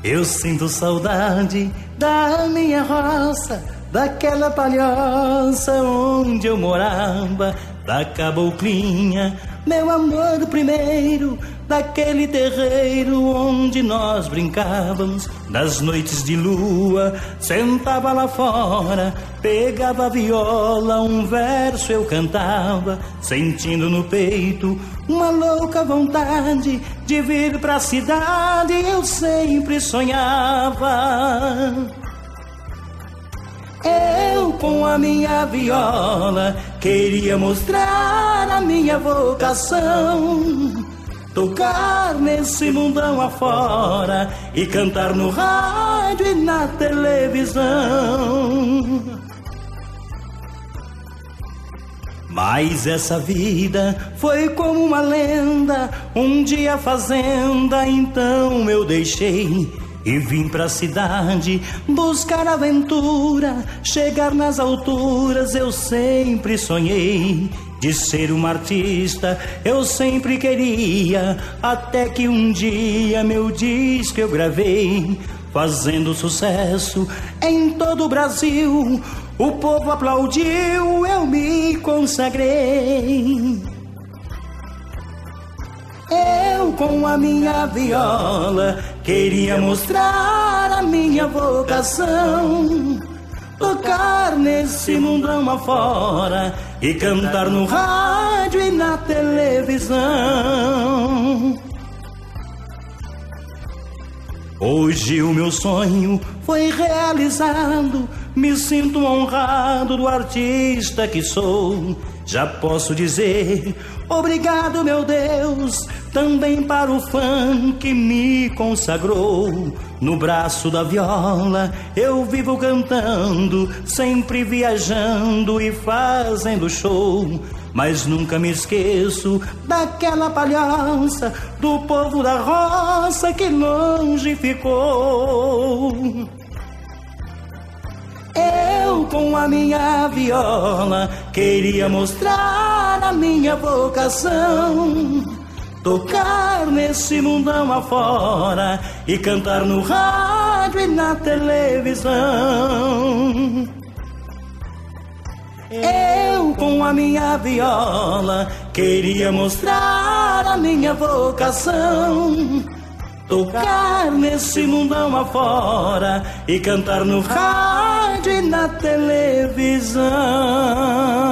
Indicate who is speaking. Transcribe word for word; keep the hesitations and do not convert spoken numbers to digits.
Speaker 1: Eu sinto saudade da minha roça, daquela palhoça onde eu morava, da caboclinha, meu amor primeiro, daquele terreiro onde nós brincávamos. Nas noites de lua, sentava lá fora, pegava a viola, um verso eu cantava, sentindo no peito uma louca vontade de vir pra cidade. Eu sempre sonhava. Eu com a minha viola queria mostrar a minha vocação, tocar nesse mundão afora e cantar no rádio e na televisão. Mas essa vida foi como uma lenda, um dia a fazenda, então eu deixei e vim pra cidade buscar aventura, chegar nas alturas. Eu sempre sonhei de ser uma artista, eu sempre queria, até que um dia meu disco eu gravei, fazendo sucesso em todo o Brasil. O povo aplaudiu, eu me consagrei. Eu com a minha viola queria mostrar a minha vocação, tocar nesse mundão afora e cantar no rádio e na televisão. Hoje o meu sonho foi realizado, me sinto honrado do artista que sou. Já posso dizer obrigado, meu Deus, também para o fã que me consagrou. No braço da viola eu vivo cantando, sempre viajando e fazendo show. Mas nunca me esqueço daquela palhoça, do povo da roça que longe ficou. Eu com a minha viola queria mostrar a minha vocação, tocar nesse mundão afora e cantar no rádio e na televisão. Eu com a minha viola queria mostrar a minha vocação, tocar nesse mundão afora e cantar no rádio e na televisão.